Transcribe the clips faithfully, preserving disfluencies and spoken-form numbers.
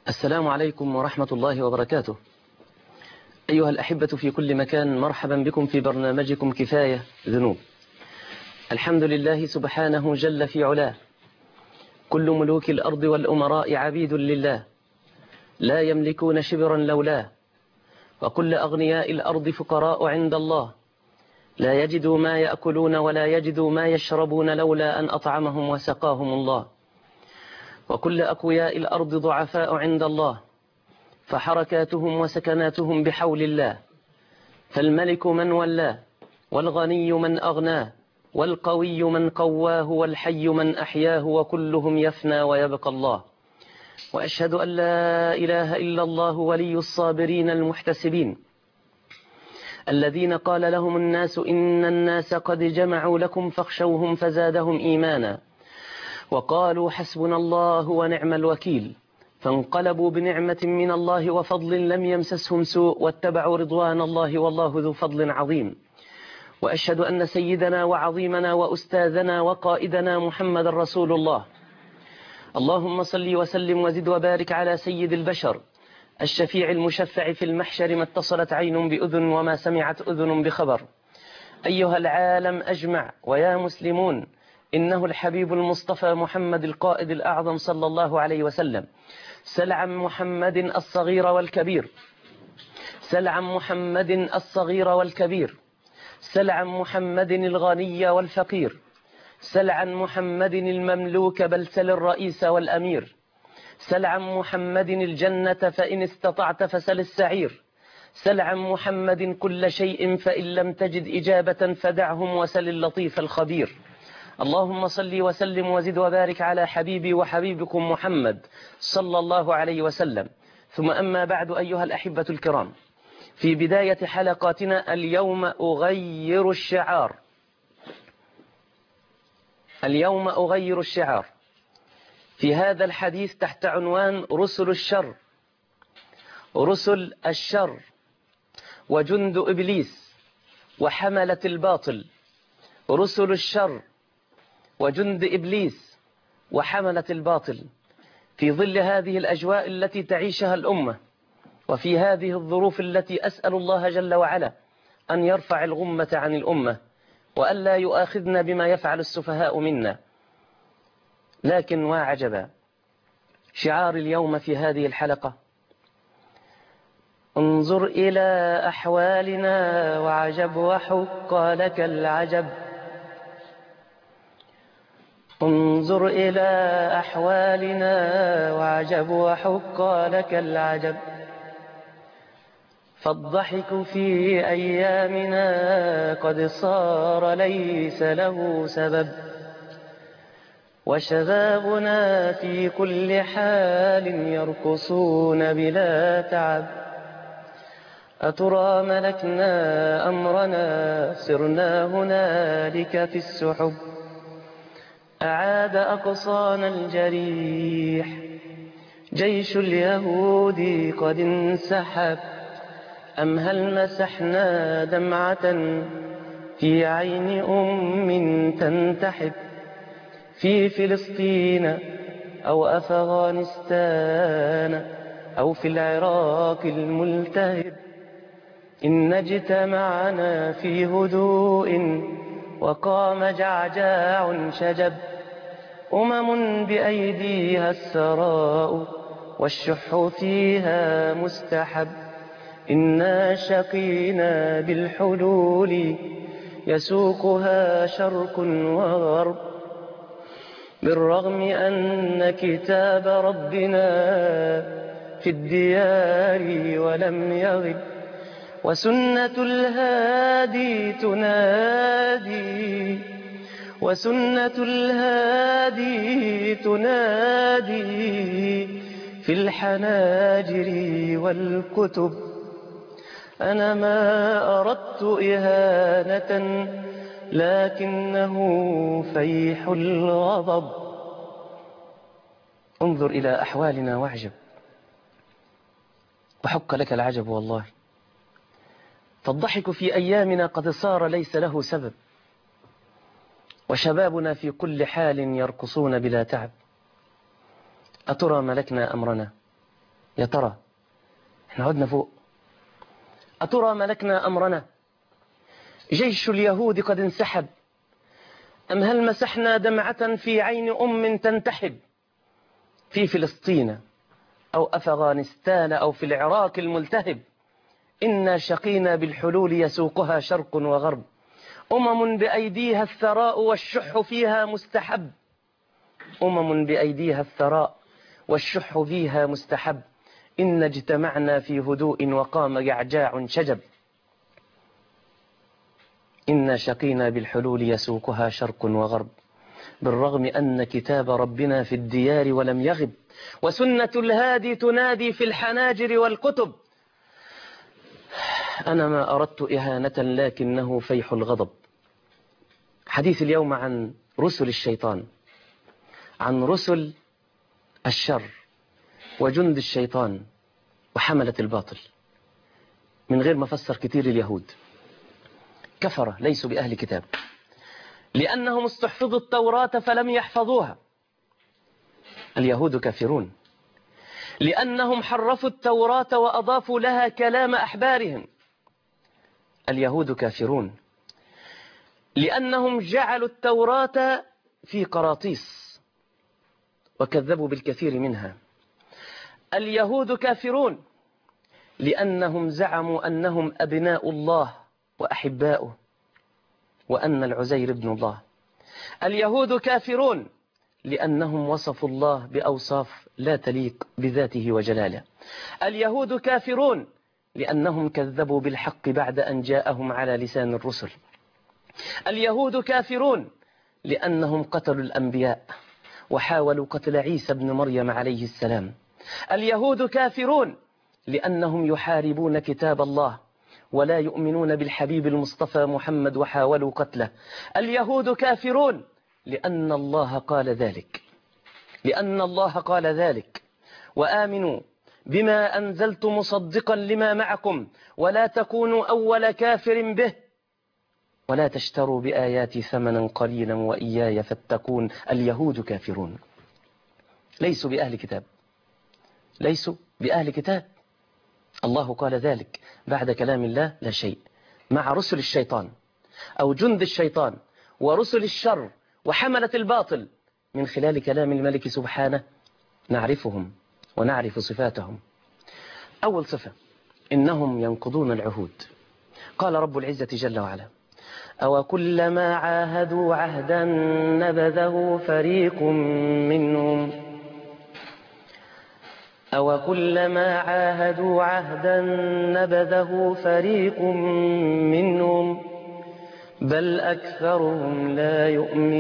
السلام عليكم ورحمة الله وبركاته. أيها الأحبة في كل مكان، مرحبا بكم في برنامجكم كفاية ذنوب. الحمد لله سبحانه جل في علاه، كل ملوك الأرض والأمراء عبيد لله، لا يملكون شبرا لولاه، وكل أغنياء الأرض فقراء عند الله، لا يجدوا ما يأكلون ولا يجدوا ما يشربون لولا أن أطعمهم وسقاهم الله، وكل أقوياء الأرض ضعفاء عند الله، فحركاتهم وسكناتهم بحول الله، فالملك من ولاه، والغني من أغناه، والقوي من قواه، والحي من أحياه، وكلهم يفنى ويبقى الله. وأشهد أن لا إله إلا الله ولي الصابرين المحتسبين، الذين قال لهم الناس إن الناس قد جمعوا لكم فاخشوهم فزادهم إيمانا، وقالوا حسبنا الله ونعم الوكيل، فانقلبوا بنعمة من الله وفضل لم يمسسهم سوء واتبعوا رضوان الله والله ذو فضل عظيم. وأشهد أن سيدنا وعظيمنا وأستاذنا وقائدنا محمد رسول الله. اللهم صل وسلم وزد وبارك على سيد البشر، الشفيع المشفع في المحشر، ما اتصلت عين بأذن وما سمعت أذن بخبر. أيها العالم أجمع ويا مسلمون، إنه الحبيب المصطفى محمد القائد الأعظم صلى الله عليه وسلم. سل عن محمد الصغير والكبير، سل عن محمد الصغير والكبير، سل عن محمد الغني والفقير، سل عن محمد المملوك بل سل الرئيس والأمير، سل عن محمد الجنة فإن استطعت فسل السعير، سل عن محمد كل شيء فإن لم تجد إجابة فدعهم وسل اللطيف الخبير. اللهم صل وسلم وزد وبارك على حبيبي وحبيبكم محمد صلى الله عليه وسلم. ثم أما بعد، أيها الأحبة الكرام، في بداية حلقاتنا اليوم أغير الشعار اليوم أغير الشعار في هذا الحديث تحت عنوان رسل الشر رسل الشر وجند إبليس وحملة الباطل. رسل الشر وجند إبليس وحملة الباطل، في ظل هذه الأجواء التي تعيشها الأمة، وفي هذه الظروف التي أسأل الله جل وعلا أن يرفع الغمة عن الأمة وألا يؤاخذنا بما يفعل السفهاء منا. لكن وعجبا، شعار اليوم في هذه الحلقة: انظر إلى أحوالنا وعجب وحق لك العجب. انظر إلى أحوالنا وعجب وحق لك العجب، فالضحك في أيامنا قد صار ليس له سبب، وشبابنا في كل حال يرقصون بلا تعب. أترى ملكنا أمرنا سرنا هنالك في السحب، أعاد أقصانا الجريح جيش اليهود قد انسحب. أم هل مسحنا دمعة في عين أم تنتحب، في فلسطين أو أفغانستان أو في العراق الملتهب؟ إن اجتمعنا في هدوء وقام جعجاع شجب، أمم بأيديها السراء والشح فيها مستحب. إنا شقينا بالحلول يسوقها شرق وغرب، بالرغم أن كتاب ربنا في الديار ولم يغب، وسنة الهادي تنادي وسنة الهادي تنادي في الحناجر والكتب. أنا ما أردت إهانة لكنه فيح الغضب. انظر إلى أحوالنا واعجب وحق لك العجب والله، فالضحك في أيامنا قد صار ليس له سبب، وشبابنا في كل حال يرقصون بلا تعب. أترى ملكنا أمرنا يا ترى احنا عدنا فوق؟ أترى ملكنا أمرنا؟ جيش اليهود قد انسحب، أم هل مسحنا دمعة في عين أم تنتحب في فلسطين أو أفغانستان أو في العراق الملتهب؟ إنا شقينا بالحلول يسوقها شرق وغرب، أمم بأيديها الثراء والشح فيها مستحب، أمم بأيديها الثراء والشح فيها مستحب، إن اجتمعنا في هدوء وقام جعجاع شجب، إنا شقينا بالحلول يسوقها شرق وغرب، بالرغم أن كتاب ربنا في الديار ولم يغب، وسنة الهادي تنادي في الحناجر والكتب. أنا ما أردت إهانة لكنه فيح الغضب. حديث اليوم عن رسل الشيطان، عن رسل الشر وجند الشيطان وحملة الباطل. من غير ما فسر كتير، اليهود كفرة ليسوا بأهل كتاب، لأنهم استحفظوا التوراة فلم يحفظوها. اليهود كافرون لأنهم حرفوا التوراة وأضافوا لها كلام أحبارهم. اليهود كافرون لأنهم جعلوا التوراة في قراطيس وكذبوا بالكثير منها. اليهود كافرون لأنهم زعموا أنهم أبناء الله وأحباؤه، وأن العزير ابن الله. اليهود كافرون لأنهم وصفوا الله بأوصاف لا تليق بذاته وجلاله. اليهود كافرون لأنهم كذبوا بالحق بعد أن جاءهم على لسان الرسل. اليهود كافرون لأنهم قتلوا الأنبياء وحاولوا قتل عيسى بن مريم عليه السلام. اليهود كافرون لأنهم يحاربون كتاب الله ولا يؤمنون بالحبيب المصطفى محمد وحاولوا قتله. اليهود كافرون لأن الله قال ذلك، لأن الله قال ذلك: وآمنوا بما أنزلت مصدقا لما معكم ولا تكونوا أول كافر به ولا تشتروا بآياتي ثمنا قليلا وإياي فاتقون. اليهود كافرون، ليسوا بأهل كتاب، ليسوا بأهل كتاب. الله قال ذلك بعد كلام الله لا شيء. مع رسل الشيطان أو جند الشيطان ورسل الشر وحملة الباطل، من خلال كلام الملك سبحانه نعرفهم ونعرف صفاتهم. أول صفة: إنهم ينقضون العهود. قال رب العزة جل وعلا: أو كلما عاهدوا عهدا نبذه فريق منهم أو كلما عاهدوا عهدا نبذه فريق منهم بل أكثرهم لا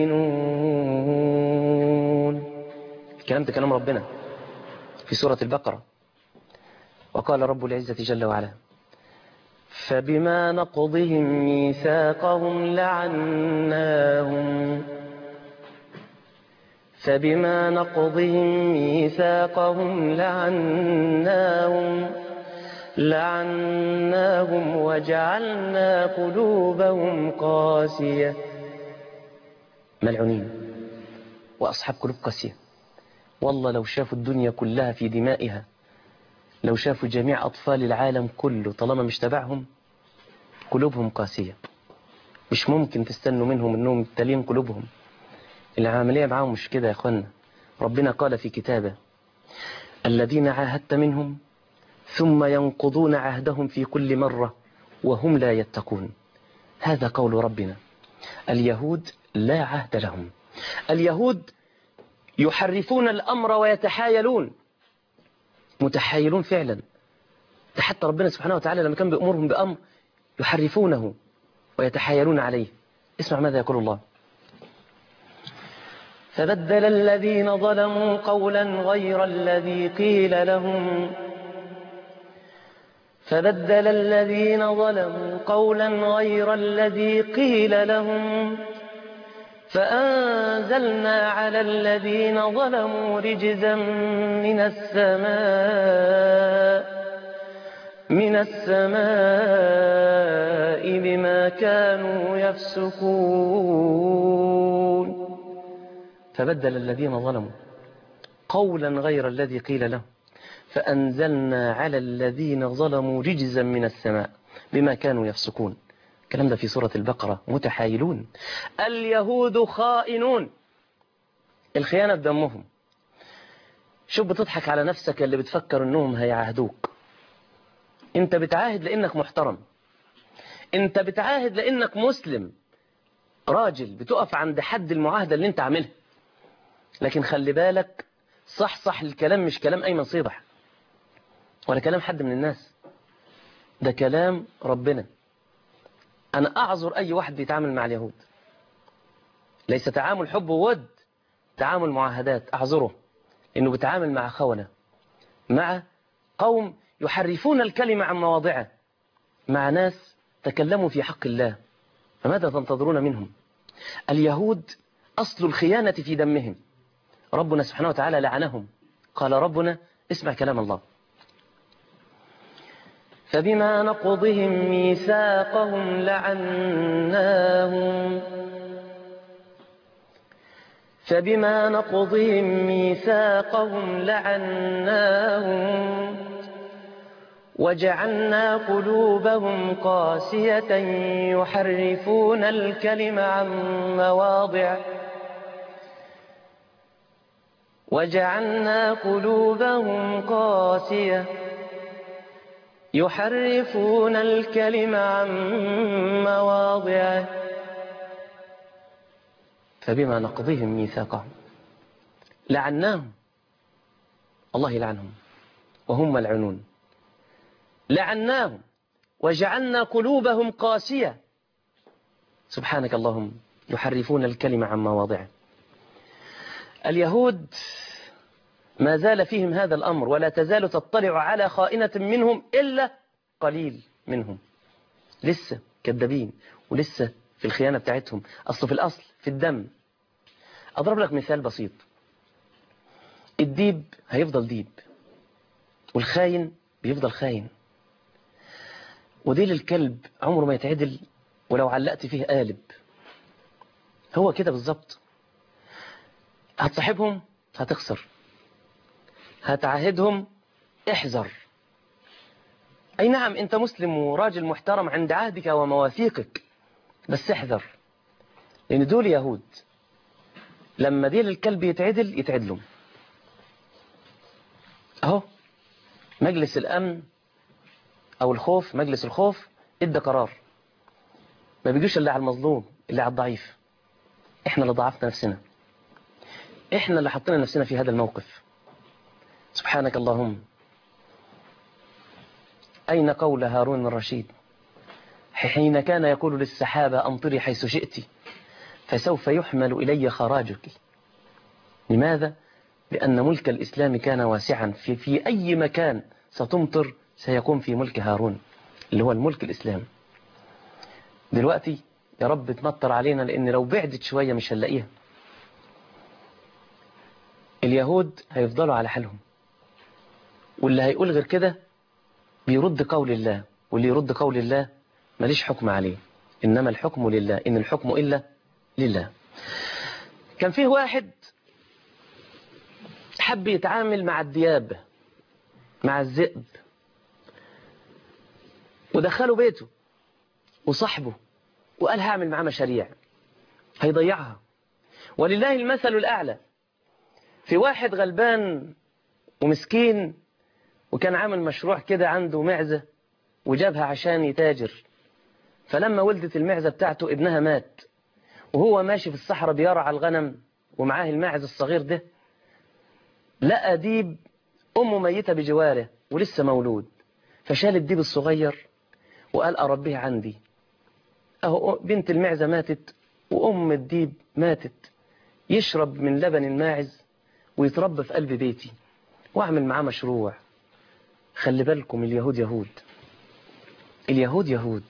يؤمنون. الكلام ده كلام ربنا في سورة البقرة. وقال رب العزة جل وعلا: فبما نقضهم ميثاقهم لعناهم فبما نقضهم ميثاقهم لعناهم لعناهم وجعلنا قلوبهم قاسية. ملعونين وأصحاب قلوب قاسية. والله لو شافوا الدنيا كلها في دمائها، لو شافوا جميع أطفال العالم كله، طالما مش تبعهم قلوبهم قاسية. مش ممكن تستنوا منهم أنهم تلين قلوبهم. العملية معاهم مش كده يا أخوانا. ربنا قال في كتابه: الذين عاهدت منهم ثم ينقضون عهدهم في كل مرة وهم لا يتقون. هذا قول ربنا. اليهود لا عهد لهم. اليهود يحرفون الأمر ويتحايلون، متحايلون فعلا. حتى ربنا سبحانه وتعالى لما كان بيأمرهم بأمر يحرفونه ويتحايلون عليه. اسمع ماذا يقول الله: فبدل الذين ظلموا قولا غير الذي قيل لهم فبدل الذين ظلموا قولا غير الذي قيل لهم فأنزلنا على الذين ظلموا رجزا من السماء من السماء بما كانوا يفسقون. فبدل الذين ظلموا قولا غير الذي قيل لهم فأنزلنا على الذين ظلموا رجزا من السماء بما كانوا يفسقون. الكلام ده في سورة البقرة. متحايلون. اليهود خائنون. الخيانة بدمهم. شوف بتضحك على نفسك اللي بتفكر انهم هيعاهدوك. انت بتعاهد لانك محترم، انت بتعاهد لانك مسلم راجل بتقف عند حد المعاهدة اللي انت عاملها. لكن خلي بالك، صح صح الكلام مش كلام ايمن صيبح ولا كلام حد من الناس، ده كلام ربنا. انا اعذر اي واحد بيتعامل مع اليهود، ليس تعامل حب وود، تعامل معاهدات، اعذره انه بيتعامل مع خونة، مع قوم يحرفون الكلمة عن مواضعه، مع ناس تكلموا في حق الله. فماذا تنتظرون منهم؟ اليهود أصل الخيانة في دمهم. ربنا سبحانه وتعالى لعنهم. قال ربنا، اسمع كلام الله: فبما نقضهم ميثاقهم لعناهم فبما نقضهم ميثاقهم لعناهم وجعلنا قلوبهم قاسية يحرفون الكلم عن مواضعه وجعلنا قلوبهم قاسية يحرفون الكلم عن مواضعه فبما نقضهم ميثاقهم لعناهم. الله يلعنهم وهم ملعنون. لعناهم وجعلنا قلوبهم قاسية. سبحانك اللهم، يحرفون الكلمة عن مواضعه. اليهود ما زال فيهم هذا الأمر، ولا تزال تطلع على خائنة منهم إلا قليل منهم. لسه كذابين ولسه في الخيانة بتاعتهم. أصل في الأصل في الدم. أضرب لك مثال بسيط. الديب هيفضل ديب، والخاين بيفضل خاين، وديل الكلب عمره ما يتعدل ولو علقت فيه قالب. هو كده بالظبط. هتصاحبهم هتخسر، هتعاهدهم احذر. أي نعم أنت مسلم وراجل محترم عند عهدك ومواثيقك، بس احذر، لأن دول يهود. لما ديل الكلب يتعدل يتعدلوا. أهو مجلس الأمن أو الخوف، مجلس الخوف ادى قرار ما بيجوش إلا على المظلوم، اللي على الضعيف. إحنا اللي ضعفنا نفسنا، إحنا اللي حطينا نفسنا في هذا الموقف. سبحانك اللهم. أين قول هارون الرشيد حين كان يقول للسحابة أمطري حيث شئت فسوف يحمل إلي خراجك؟ لماذا؟ لأن ملك الإسلام كان واسعا، في, في أي مكان ستمطر سيكون في ملك هارون اللي هو الملك الإسلام. دلوقتي يا رب تمطر علينا، لأن لو بعدت شوية مش هنلاقيها. اليهود هيفضلوا على حالهم، واللي هيقول غير كده بيرد قول الله، واللي يرد قول الله ماليش حكم عليه، إنما الحكم لله، إن الحكم إلا لله. كان فيه واحد حب يتعامل مع الدياب، مع الذئب، ودخله بيته وصاحبه وقال هعمل معاه مشاريع هيضيعها. ولله المثل الأعلى. في واحد غلبان ومسكين وكان عامل مشروع كده، عنده معزة وجابها عشان يتاجر. فلما ولدت المعزة بتاعته ابنها مات، وهو ماشي في الصحراء بيرعى الغنم ومعاه الماعز الصغير ده، لقى ديب أمه ميتة بجواره ولسه مولود. فشال الديب الصغير وقال أربيه عندي. أهو بنت المعزة ماتت وأم الديب ماتت، يشرب من لبن الماعز ويتربى في قلب بيتي وأعمل معاه مشروع. خلي بالكم، اليهود يهود، اليهود يهود.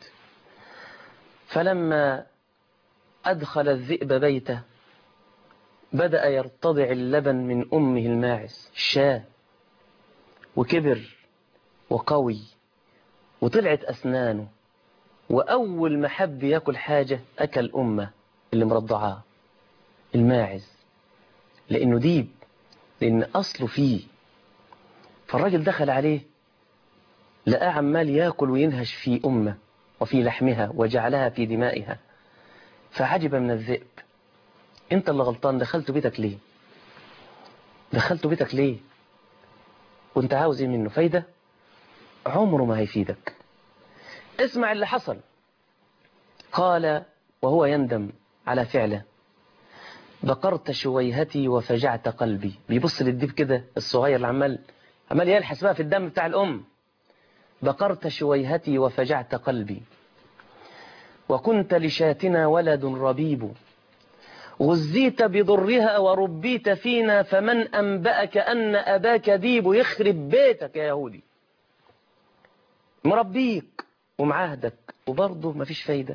فلما أدخل الذئب بيته بدأ يرتضع اللبن من أمه الماعز الشاة، وكبر وقوي وطلعت أسنانه، وأول ما حب يأكل حاجة أكل أمه اللي مرضعاه الماعز، لأنه ديب، لأن أصله فيه. فالراجل دخل عليه لقى عمال ياكل وينهش في أمه وفي لحمها وجعلها في دمائها، فعجب من الذئب. انت اللي غلطان، دخلت بيتك ليه؟ دخلت بيتك ليه؟ وانت عاوز ايه منه؟ فايدة؟ عمره ما هيفيدك. اسمع اللي حصل. قال وهو يندم على فعله: بقرت شويهتي وفجعت قلبي. بيبص للديب كده الصغير اللي عمال عمال يلحس بقى في الدم بتاع الأم. بقرت شويهتي وفجعت قلبي، وكنت لشاتنا ولد ربيب، غزيت بضرها وربيت فينا، فمن أنبأك أن أباك ديب. يخرب بيتك يا يهودي، مربيك ومعاهدك وبرضه مفيش فايدة.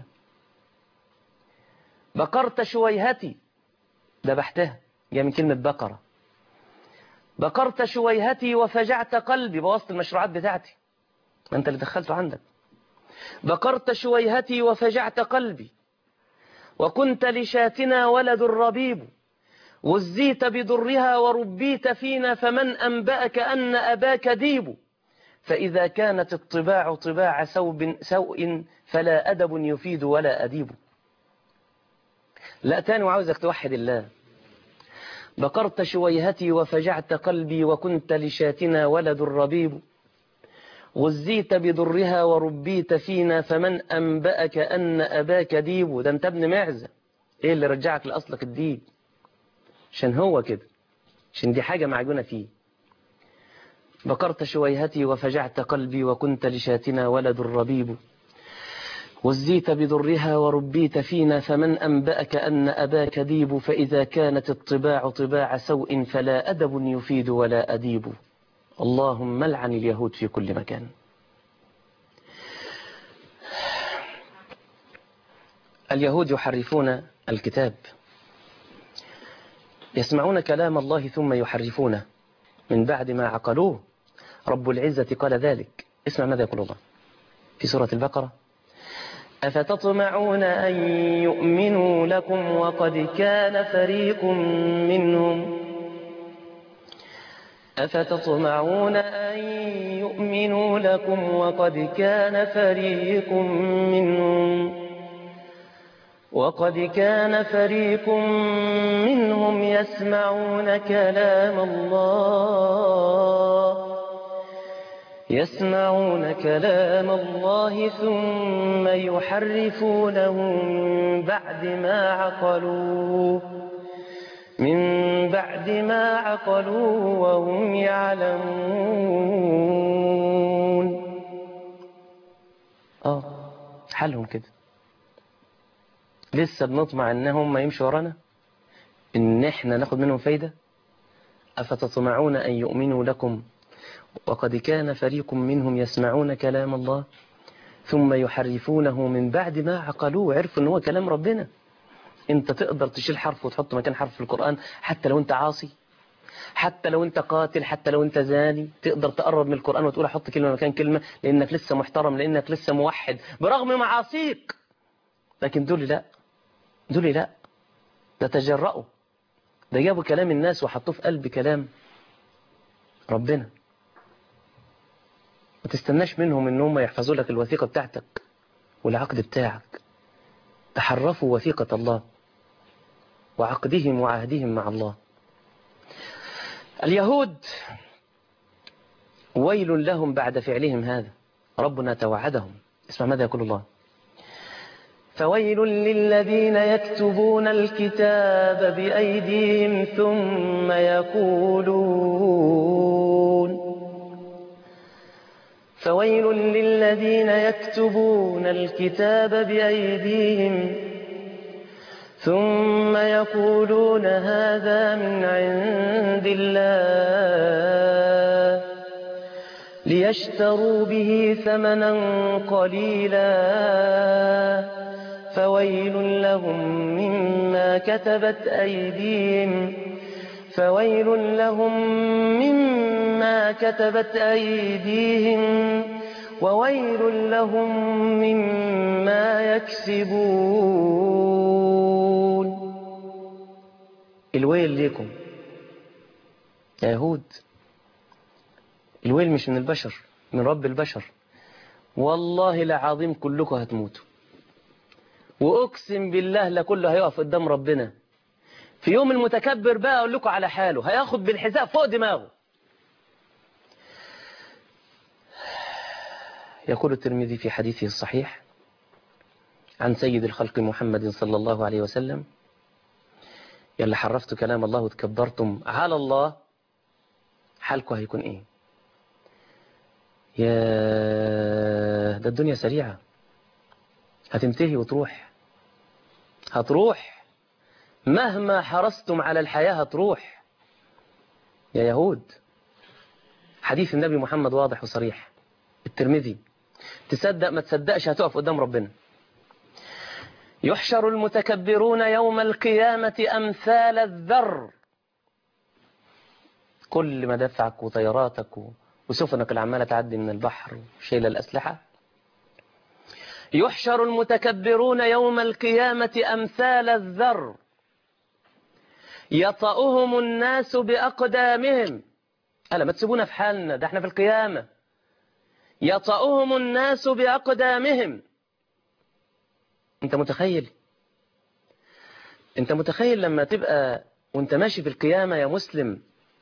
بقرت شويهتي، ذبحتها، جاء من كلمة بقرة. بقرت شويهتي وفجعت قلبي، بوظت المشروعات بتاعتي، ما انت اللي دخلته عندك. بقرت شويهتي وفجعت قلبي، وكنت لشاتنا ولد ربيب، غزيت بضرها وربيت فينا، فمن أنبأك أن أباك ديب. فإذا كانت الطباع طباع سوء سوء فلا أدب يفيد ولا أديب. لا تاني وعاوزك توحد الله. بقرت شويهتي وفجعت قلبي، وكنت لشاتنا ولد ربيب، غزيت بضرها وربيت فينا، فمن أنبأك أن أباك ديب. ده انت ابن معزة، ايه اللي رجعك لأصلك الديب؟ عشان هو كده، عشان دي حاجة معجونة فيه. بقرت شويهتي وفجعت قلبي، وكنت لشاتنا ولد ربيب، غزيت بضرها وربيت فينا، فمن أنبأك أن أباك ديب. فإذا كانت الطباع طباع سوء فلا أدب يفيد ولا أديب. اللهم لعن اليهود في كل مكان. اليهود يحرفون الكتاب، يسمعون كلام الله ثم يحرفونه من بعد ما عقلوه. رب العزة قال ذلك. اسمع ماذا يقول الله في سورة البقرة: أفتطمعون أن يؤمنوا لكم وقد كان فريق منهم أفتطمعون أن يؤمنوا لكم وقد كان فريق منهم وقد كان فريق منهم يسمعون كلام الله يسمعون كلام الله ثم يحرفونه من بعد ما عقلوه من بعد ما عقلوه وهم يعلمون. اه حالهم كده، لسه بنطمع انهم ما يمشوا ورانا، ان احنا ناخد منهم فايدة. أفتطمعون أن يؤمنوا لكم وقد كان فريق منهم يسمعون كلام الله ثم يحرفونه من بعد ما عقلوه. عرفوا ان هو كلام ربنا. انت تقدر تشيل حرف وتحط مكان حرف في القرآن، حتى لو انت عاصي، حتى لو انت قاتل، حتى لو انت زاني، تقدر تقرب من القرآن وتقول احط كلمة مكان كلمة، لانك لسه محترم، لانك لسه موحد برغم معاصيك. لكن دول لا، دول لا، ده تجرؤوا، ده جابوا كلام الناس وحطوه في قلب كلام ربنا. ما تستناش منهم ان هم يحفظوا لك الوثيقة بتاعتك والعقد بتاعك. تحرفوا وثيقة الله وعقدهم وعهدهم مع الله. اليهود ويل لهم بعد فعلهم هذا، ربنا توعدهم. اسمع ماذا يقول الله: فويل للذين يكتبون الكتاب بأيديهم ثم يقولون فويل للذين يكتبون الكتاب بأيديهم ثم يقولون هذا من عند الله ليشتروا به ثمنا قليلا فويل لهم مما كتبت أيديهم فويل لهم مما كتبت أيديهم وويل لهم مما يكسبون. الويل ليكم يا يهود، الويل مش من البشر، من رب البشر. والله العظيم كلكم هتموتوا، وأقسم بالله لكله هيقف قدام ربنا في يوم المتكبر. بقى أقول لكم على حاله، هياخد بالحذاء فوق دماغه. يقول الترمذي في حديثه الصحيح عن سيد الخلق محمد صلى الله عليه وسلم: يلا حرفتوا كلام الله وتكبرتم على الله، حالكم هيكون ايه؟ يا ده الدنيا سريعة، هتنتهي وتروح، هتروح مهما حرصتم على الحياة، هتروح يا يهود. حديث النبي محمد واضح وصريح، الترمذي، تصدق ما تصدقش هتقف قدام ربنا. يحشر المتكبرون يوم القيامة أمثال الذر. كل مدافعك وطياراتك وسفنك العمالة تعدي من البحر وشيل الأسلحة. يحشر المتكبرون يوم القيامة أمثال الذر يطأهم الناس بأقدامهم. ألا ما تسيبونا في حالنا، ده احنا في القيامة. يطأهم الناس بأقدامهم. انت متخيل انت متخيل لما تبقى وانت ماشي في القيامة يا مسلم،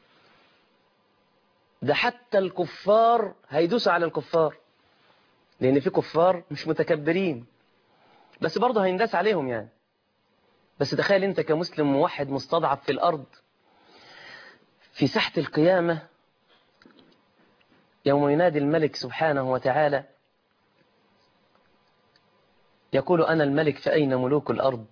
ده حتى الكفار هيدوسوا على الكفار، لأن في كفار مش متكبرين بس برضه هينداس عليهم يعني. بس تخيل انت كمسلم موحد مستضعف في الأرض في ساحة القيامة، يوم ينادي الملك سبحانه وتعالى يقول: أنا الملك فأين ملوك الأرض؟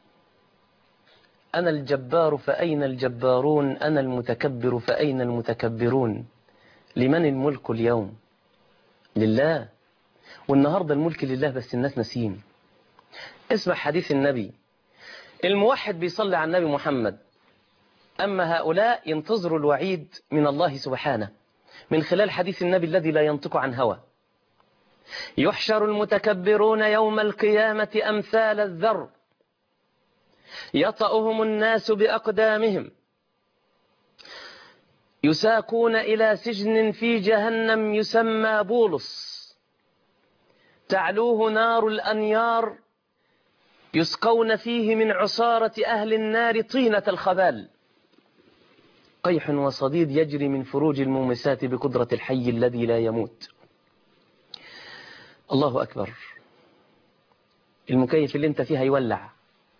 أنا الجبار فأين الجبارون؟ أنا المتكبر فأين المتكبرون؟ لمن الملك اليوم؟ لله. والنهاردة الملك لله، بس الناس نسيم. اسمع حديث النبي، الموحد بيصلي على النبي محمد، أما هؤلاء ينتظروا الوعيد من الله سبحانه من خلال حديث النبي الذي لا ينطق عن هوى. يحشر المتكبرون يوم القيامة أمثال الذر يطأهم الناس بأقدامهم يساقون إلى سجن في جهنم يسمى بولس، تعلوه نار الأنيار، يسقون فيه من عصارة أهل النار طينة الخبال، قيح وصديد يجري من فروج المومسات بقدرة الحي الذي لا يموت. الله أكبر. المكيف اللي انت فيها يولع،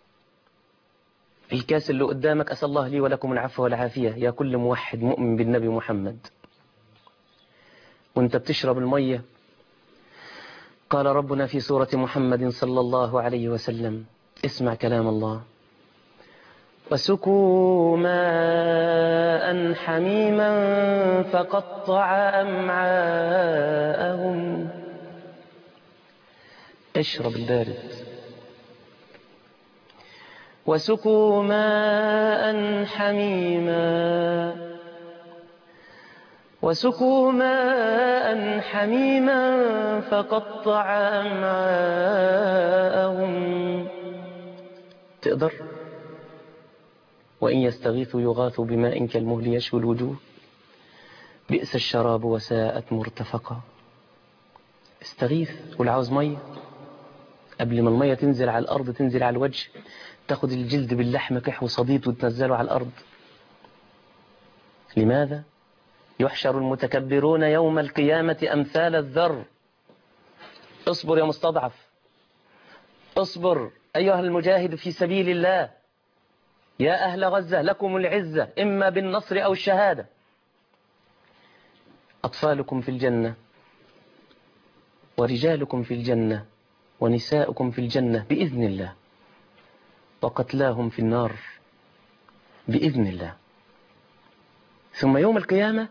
الكاس اللي قدامك أسأل الله لي ولكم العفو والعافية يا كل موحد مؤمن بالنبي محمد. وانت بتشرب المية قال ربنا في سورة محمد صلى الله عليه وسلم، اسمع كلام الله: وسقوا ماء حميما فقطع أمعاءهم. اشرب البارد. وسقوا ماء حميما وسقوا ماء حميما فقطع أمعاءهم. تقدر؟ وإن يستغيثوا يغاثوا بماء كالمهل يشوي الوجوه بئس الشراب وساءت مرتفقا. استغيث والعاوز مية، قبل ما المية تنزل على الأرض تنزل على الوجه، تاخد الجلد باللحم كحو صديد وتنزله على الأرض. لماذا؟ يحشر المتكبرون يوم القيامة أمثال الذر. اصبر يا مستضعف، اصبر أيها المجاهد في سبيل الله. يا أهل غزة لكم العزة إما بالنصر أو الشهادة. أطفالكم في الجنة، ورجالكم في الجنة، ونساؤكم في الجنة بإذن الله، وقتلاهم في النار بإذن الله. ثم يوم القيامة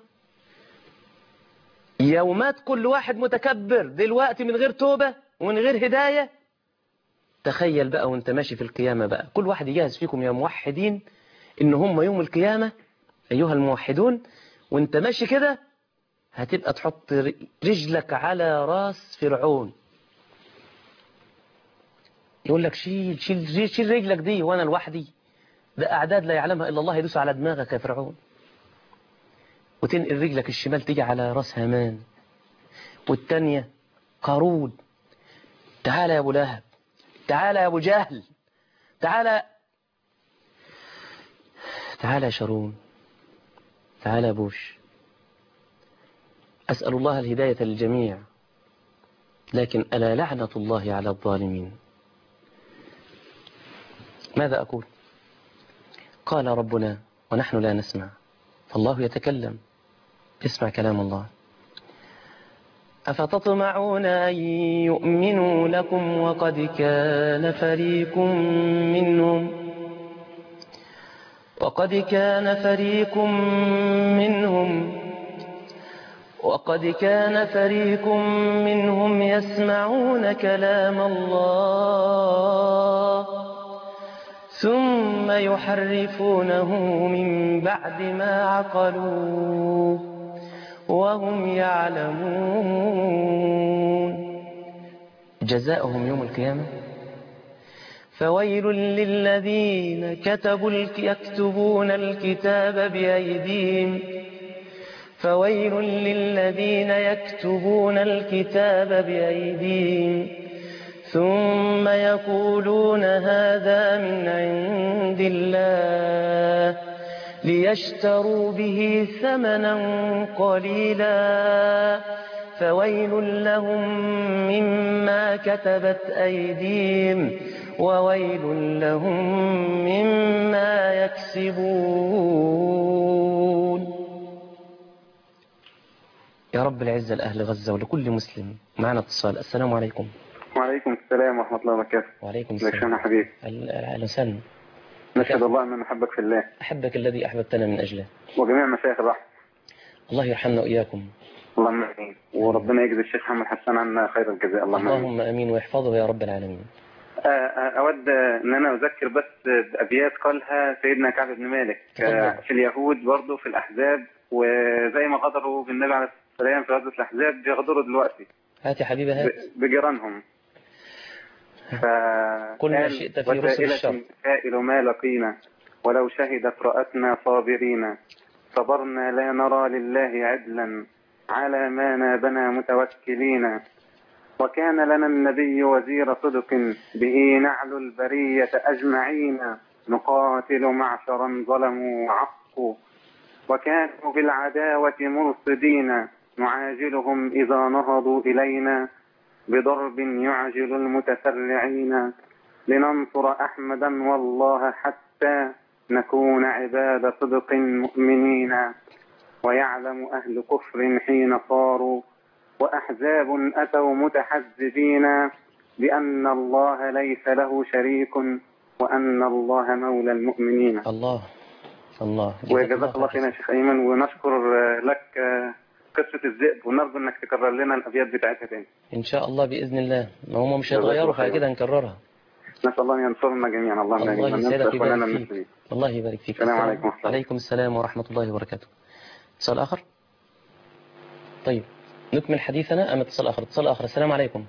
يومات كل واحد متكبر دلوقتي من غير توبة ومن غير هداية. تخيل بقى وانت ماشي في القيامة بقى، كل واحد يجهز فيكم يا موحدين إن هم يوم القيامة أيها الموحدون وانت ماشي كده هتبقى تحط رجلك على راس فرعون. يقول لك شيل شيل شيل رجلك دي وانا لوحدي، ده أعداد لا يعلمها إلا الله يدوس على دماغك يا فرعون. وتنقل رجلك الشمال تيجي على راس هامان، والتانية قارون. تعالى يا أبو لهب، تعالى يا أبو جهل، تعالى تعالى يا شارون، تعالى يا بوش. أسأل الله الهداية للجميع، لكن ألا لعنة الله على الظالمين. ماذا أقول؟ قال ربنا ونحن لا نسمع، فالله يتكلم. اسمع كلام الله. أفتطمعون أن يؤمنوا لكم وقد كان فريق منهم وقد كان فريق منهم وقد كان فريق منهم يسمعون كلام الله ثم يحرفونه من بعد ما عقلوه وهم يعلمون. جزاؤهم يوم القيامة فويل للذين كتبوا يكتبون الكتاب بأيديهم فويل للذين يكتبون الكتاب بأيديهم ثم يقولون هذا من عند الله ليشتروا به ثمنا قليلا فويل لهم مما كتبت أيديهم وويل لهم مما يكسبون. يا رب العزة لأهل غزة ولكل مسلم. معنا اتصال. السلام عليكم. وعليكم السلام ورحمة الله وبركاته. وعليكم السلام. يا حبيبي. أهلا وسهلا. نشهد الله أن نحبك في الله. أحبك الذي أحببتنا من أجله. وجميع مشايخ الرحمة. الله يرحمنا وإياكم. اللهم آمين. وربنا يجزي الشيخ محمد حسان عنا خير الجزاء. اللهم آمين. اللهم آمين ويحفظه يا رب العالمين. أود أن أنا أذكر بس بأبيات قالها سيدنا كعب بن مالك في اليهود برضه في الأحزاب، وزي ما غدروا بالنبي عليه الصلاة والسلام في غزوة الأحزاب بيغدروا دلوقتي. هات يا حبيبي هات. بجيرانهم. كل ما شئت في رسل الشر. سائل ما لقينا ولو شهدت رأتنا صابرين صبرنا لا نرى لله عدلا على ما نابنا متوكلين. وكان لنا النبي وزير صدق به نعل البرية أجمعين نقاتل معشرا ظلموا وعقوا وكانوا بالعداوة مرصدين نعاجلهم إذا نهضوا إلينا بضرب يعجل المتسرعين لننصر أحمدا والله حتى نكون عباد صدق مؤمنين. ويعلم أهل كفر حين صاروا وأحزاب أتوا متحزبين بأن الله ليس له شريك وأن الله مولى المؤمنين. الله الله. وجزاك الله خيرا يا شيخ أيمن، ونشكر لك قصة الذئب ونرجو انك تكرر لنا الابيات بتاعتها تاني ان شاء الله باذن الله. ما هم مش هيتغيروا فكده نكررها. نسال الله ان ينصرنا جميعا. اللهم امين. الله يسعدك ويبارك فيك. الله يبارك فيك. السلام عليكم ورحمه الله. وعليكم السلام ورحمه الله وبركاته. اتصال اخر. طيب نكمل حديثنا ام اتصال اخر؟ اتصال اخر. السلام عليكم.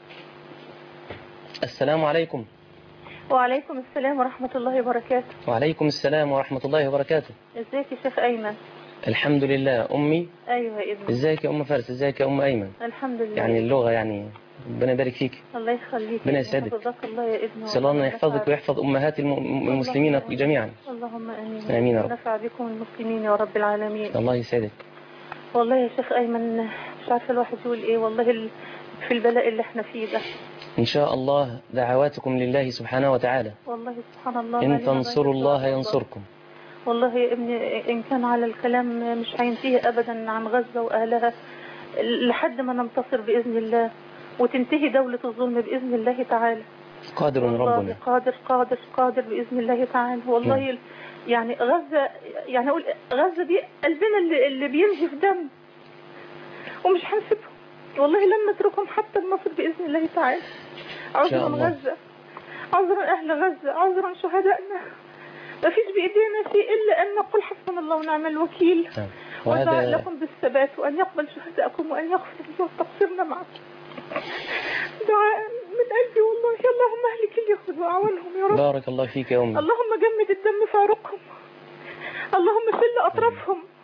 السلام عليكم. وعليكم السلام ورحمه الله وبركاته. وعليكم السلام ورحمه الله وبركاته. ازيك يا شيخ ايمن؟ الحمد لله. أمي. أيوة يا ابني. ازيك يا أم فارس؟ ازيك يا أم أيمن؟ الحمد لله. يعني اللغة يعني ربنا يبارك فيك. الله يخليك. ربنا يسعدك. جزاك الله يا ابني. صلى الله يحفظك ويحفظ أمهات المسلمين جميعا. اللهم آمين. آمين يا رب. نفع بكم المسلمين يا رب العالمين. الله يسعدك. والله يا شيخ أيمن مش عارفة الواحد يقول إيه والله في البلاء اللي احنا فيه ده. إن شاء الله دعواتكم لله سبحانه وتعالى. والله سبحان الله. إن تنصروا الله ينصركم. والله يا ابني إن كان على الكلام مش هينتهي أبدا عن غزة وأهلها لحد ما ننتصر بإذن الله وتنتهي دولة الظلم بإذن الله تعالى. قادر ربنا. قادر قادر قادر بإذن الله تعالى. والله م. يعني غزة يعني أقول غزة دي قلبنا اللي, اللي بينزف دم ومش هنسيبهم والله لن نتركهم حتى النصر بإذن الله تعالى. عذرا غزة، عذرا أهل غزة، عذرا شهدائنا، ما فيش بإيدينا شيء إلا أن نقول حسبنا الله ونعم الوكيل. ودعاء لكم بالثبات وأن يقبل شهداءكم وأن يغفر لنا تقصيرنا معكم. دعاء من قلبي والله. اللهم اهلك اليهود وأعوانهم يا رب. بارك الله فيك يا أمي. اللهم جمد الدم في عروقهم، اللهم شل أطرافهم،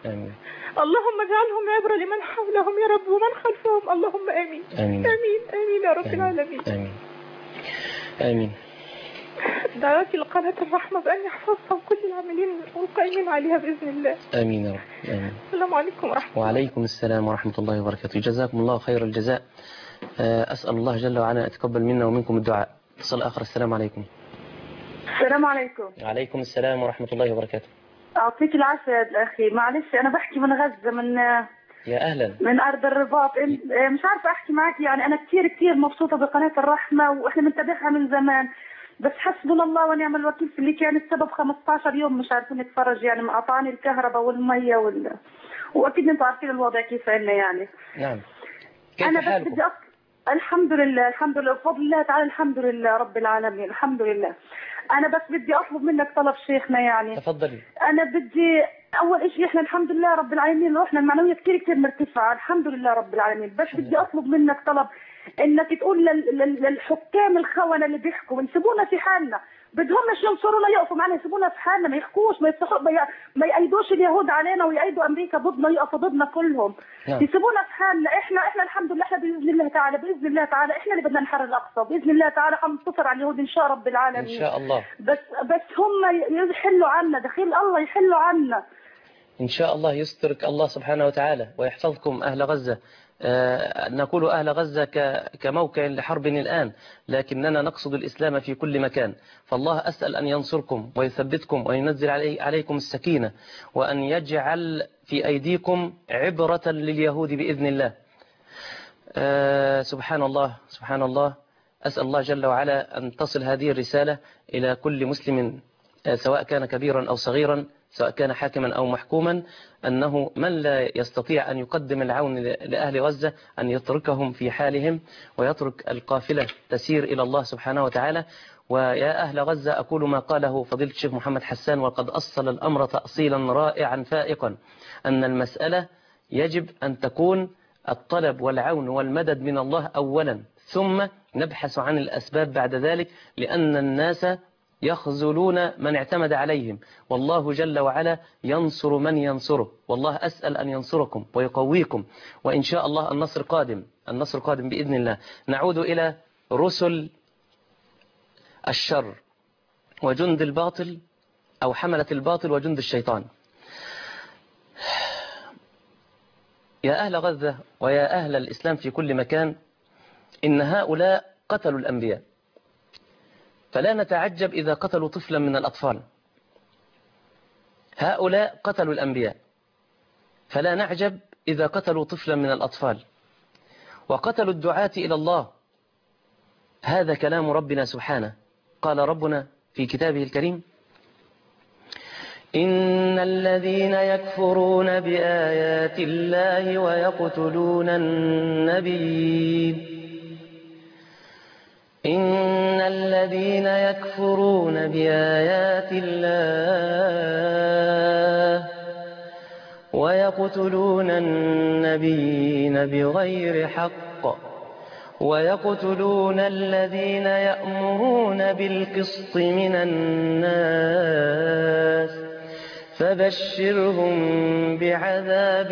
آمين. اللهم اجعلهم عبرة لمن حولهم يا رب ومن خلفهم. اللهم آمين. آمين. آمين آمين يا رب آمين. العالمين. آمين. آمين. دعواتي لقناة الرحمة بأن يحفظهم كل العاملين والقائمين عليها بإذن الله. آمين يا رب. آمين. السلام عليكم ورحمة الله. وعليكم السلام ورحمة الله وبركاته. جزاكم الله خير الجزاء. أسأل الله جل وعلا أن يتقبل منا ومنكم الدعاء. اتصال آخر. السلام عليكم. السلام عليكم. وعليكم السلام ورحمة الله وبركاته. أعطيك العافية يا أخي. معلش أنا بحكي من غزة، من يا أهلا. من أرض الرباط. مش عارفة أحكي معك، يعني أنا كثير كثير مبسوطة بقناة الرحمة وإحنا بنتابعها من زمان، بس حسبنا الله ونعم الوكيل في اللي كان السبب خمستاشر يوم مش عارفين نتفرج، يعني مقاطعني الكهرباء والمية وال... وأكيد أنتم عارفين الوضع كيف عنا يعني. نعم. كيف أنا حالكم؟ بس بدي أصل... الحمد لله الحمد لله بفضل الله تعالى، الحمد لله رب العالمين الحمد لله. أنا بس بدي أطلب منك طلب شيخنا يعني. تفضلي. أنا بدي أول شيء إحنا الحمد لله رب العالمين روحنا المعنوية كثير كثير مرتفعة الحمد لله رب العالمين، بس بدي أطلب منك طلب إنك تقول لل... لل... للحكام الخونة اللي بيحكوا يسيبونا في حالنا، بدهمش ينصرونا يقفوا معنا، يسيبونا في حالنا، ما يحكوش، ما يفتحوا ما, ي... ما يأيدوش اليهود علينا ويأيدوا أمريكا ضدنا، يقفوا ضدنا كلهم. نعم. يسيبونا في حالنا، إحنا إحنا الحمد لله إحنا بإذن الله تعالى بإذن الله تعالى إحنا اللي بدنا نحرر الأقصى بإذن الله تعالى، حننتصر على اليهود إن شاء رب العالمين. إن شاء الله. بس بس هم يحلوا عنا، دخيل الله يحلوا عنا. إن شاء الله يسترك الله سبحانه وتعالى ويحفظكم أهل غزة. آه نقول أهل غزة كموقع لحرب الآن، لكننا نقصد الإسلام في كل مكان، فالله أسأل أن ينصركم ويثبتكم وينزل علي عليكم السكينة، وأن يجعل في أيديكم عبرة لليهود بإذن الله. آه سبحان الله سبحان الله. أسأل الله جل وعلا أن تصل هذه الرسالة إلى كل مسلم، آه سواء كان كبيرا أو صغيرا، سواء كان حاكما أو محكوما، أنه من لا يستطيع أن يقدم العون لأهل غزة أن يتركهم في حالهم ويترك القافلة تسير إلى الله سبحانه وتعالى. ويا أهل غزة أقول ما قاله فضيلة الشيخ محمد حسان وقد أصل الأمر تأصيلا رائعا فائقا، أن المسألة يجب أن تكون الطلب والعون والمدد من الله أولا، ثم نبحث عن الأسباب بعد ذلك، لأن الناس يخذلون من اعتمد عليهم، والله جل وعلا ينصر من ينصره. والله أسأل أن ينصركم ويقويكم، وإن شاء الله النصر قادم، النصر قادم بإذن الله. نعود إلى رسل الشر وجند الباطل، أو حملة الباطل وجند الشيطان. يا أهل غزة ويا أهل الإسلام في كل مكان، إن هؤلاء قتلوا الأنبياء، فلا نتعجب إذا قتلوا طفلا من الأطفال. هؤلاء قتلوا الأنبياء، فلا نعجب إذا قتلوا طفلا من الأطفال، وقتلوا الدعاة إلى الله. هذا كلام ربنا سبحانه. قال ربنا في كتابه الكريم: إن الذين يكفرون بآيات الله ويقتلون النبيين إن الذين يكفرون بآيات الله ويقتلون النبيين بغير حق ويقتلون الذين يأمرون بالقسط من الناس فبشرهم بعذاب